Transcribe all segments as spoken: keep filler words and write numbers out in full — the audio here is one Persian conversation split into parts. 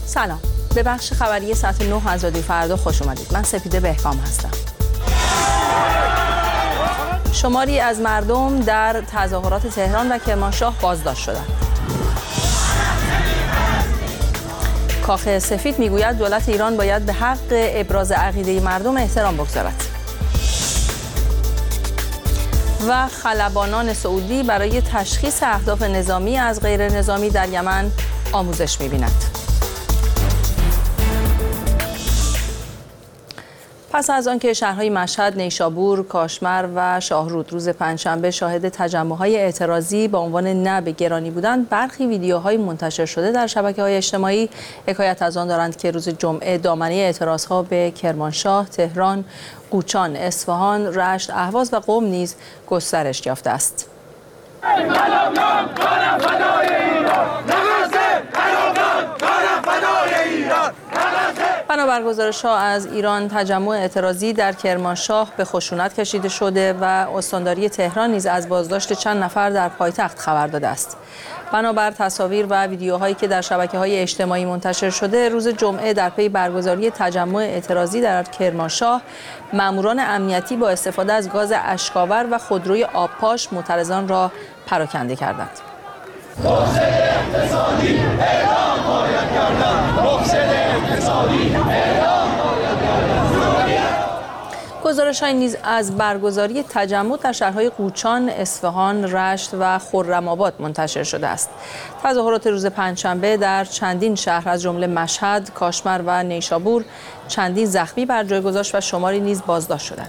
سلام، به بخش خبری ساعت نه از رادیو فردا خوش اومدید. من سپیده بهکام هستم. شماری از مردم در تظاهرات تهران و کرمانشاه بازداشت شدند. کاخ سفید میگوید دولت ایران باید به حق ابراز عقیده مردم احترام بگذارد. و خلبانان سعودی برای تشخیص اهداف نظامی از غیر نظامی در یمن آموزش می‌بینند. پس از آنکه شهرهای مشهد، نیشابور، کاشمر و شاهرود روز پنجشنبه شاهد تجمع‌های اعتراضی با عنوان نه به گرانی بودند، برخی ویدیوهای منتشر شده در شبکه‌های اجتماعی حکایت از آن دارند که روز جمعه دامنه اعتراضها به کرمانشاه، تهران، قوچان، اصفهان، رشت، اهواز و قم نیز گسترش یافته است. بنابر گزارش‌ها از ایران، تجمع اعتراضی در کرمانشاه به خشونت کشیده شده و استانداری تهران نیز از بازداشت چند نفر در پایتخت خبر داده است. بنابر تصاویر و ویدیوهایی که در شبکه‌های اجتماعی منتشر شده، روز جمعه در پی برگزاری تجمع اعتراضی در کرمانشاه، ماموران امنیتی با استفاده از گاز اشک‌آور و خودروی آبپاش معترضان را پراکنده کردند. مفسد اقتصادی اعدام باید کردن. مفسد اقتصادی اعدام باید کردن. گزارش‌های نیز از برگزاری تجمع در شهرهای قوچان، اصفهان، رشت و خرم‌آباد منتشر شده است. تظاهرات روز پنجشنبه در چندین شهر از جمله مشهد، کاشمر و نیشابور چندین زخمی بر جای گذاشت و شماری نیز بازداشت شدند.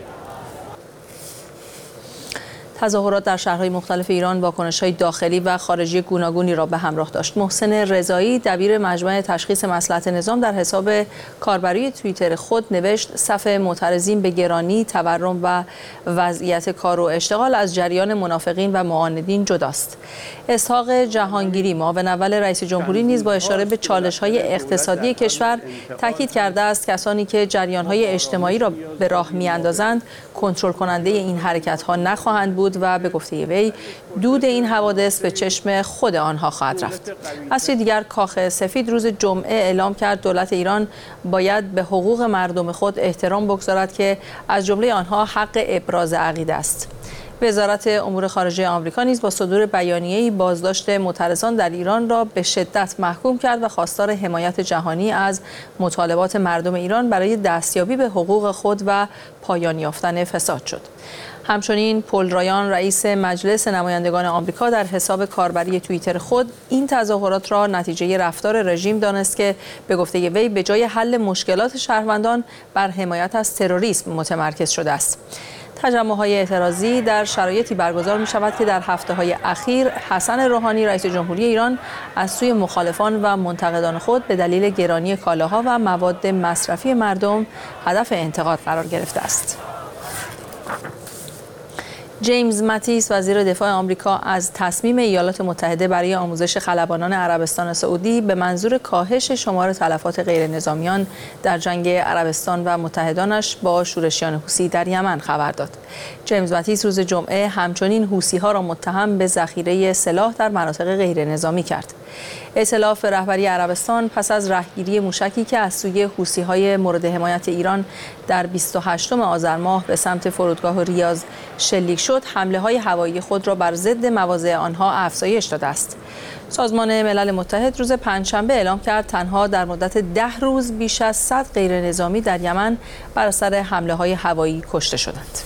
تظاهرات در شهرهای مختلف ایران واکنش‌های داخلی و خارجی گوناگونی را به همراه داشت. محسن رضایی، دبیر مجمع تشخیص مصلحت نظام، در حساب کاربری توییتر خود نوشت: صف معترضین به گرانی، تورم و وضعیت کار و اشتغال از جریان منافقین و معاندین جداست. اسحاق جهانگیری، معاون اول رئیس جمهوری، نیز با اشاره به چالش‌های اقتصادی کشور تاکید کرده است کسانی که جریان‌های اجتماعی را به راه می‌اندازند کنترل کننده این حرکت‌ها نخواهند بود و به گفته وی دود این حوادث به چشم خود آنها خواهد رفت. از سوی دیگر کاخ سفید روز جمعه اعلام کرد دولت ایران باید به حقوق مردم خود احترام بگذارد که از جمله آنها حق ابراز عقیده است. وزارت امور خارجه آمریکا نیز با صدور بیانیه‌ای بازداشت معترضان در ایران را به شدت محکوم کرد و خواستار حمایت جهانی از مطالبات مردم ایران برای دستیابی به حقوق خود و پایان یافتن فساد شد. همچنین پل رایان، رئیس مجلس نمایندگان آمریکا، در حساب کاربری توییتر خود این تظاهرات را نتیجه رفتار رژیم دانست که به گفته وی به جای حل مشکلات شهروندان بر حمایت از تروریسم متمرکز شده است. تجمع‌های اعتراضی در شرایطی برگزار می‌شود که در هفته‌های اخیر حسن روحانی، رئیس جمهوری ایران، از سوی مخالفان و منتقدان خود به دلیل گرانی کالاها و مواد مصرفی مردم هدف انتقاد قرار گرفته است. جیمز ماتیس، وزیر دفاع آمریکا، از تصمیم ایالات متحده برای آموزش خلبانان عربستان سعودی به منظور کاهش شمار تلفات غیر نظامیان در جنگ عربستان و متحدانش با شورشیان حوثی در یمن خبر داد. جیمز ماتیس روز جمعه همچنین حوثی‌ها را متهم به ذخیره سلاح در مناطق غیر نظامی کرد. ائتلاف رهبری عربستان پس از رهگیری موشکی که از سوی حوثی‌های مورد حمایت ایران در بیست و هشتم آذر ماه به سمت فرودگاه ریاض شلیک شد، حمله‌های هوایی خود را بر ضد مواضع آنها افزایش داده است. سازمان ملل متحد روز پنجشنبه اعلام کرد تنها در مدت ده روز بیش از صد غیر نظامی در یمن بر اثر حمله‌های هوایی کشته شدند.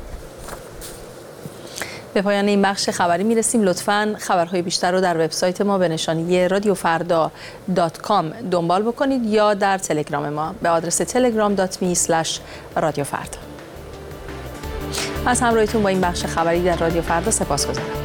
به پایان این بخش خبری میرسیم. لطفاً خبرهای بیشتر رو در وبسایت ما به نشانی رادیو فردا دات کام دنبال بکنید یا در تلگرام ما به آدرس تلگرام دات می اسلش رادیو فردا. از همراهیتون با این بخش خبری در رادیو فردا سپاسگزارم.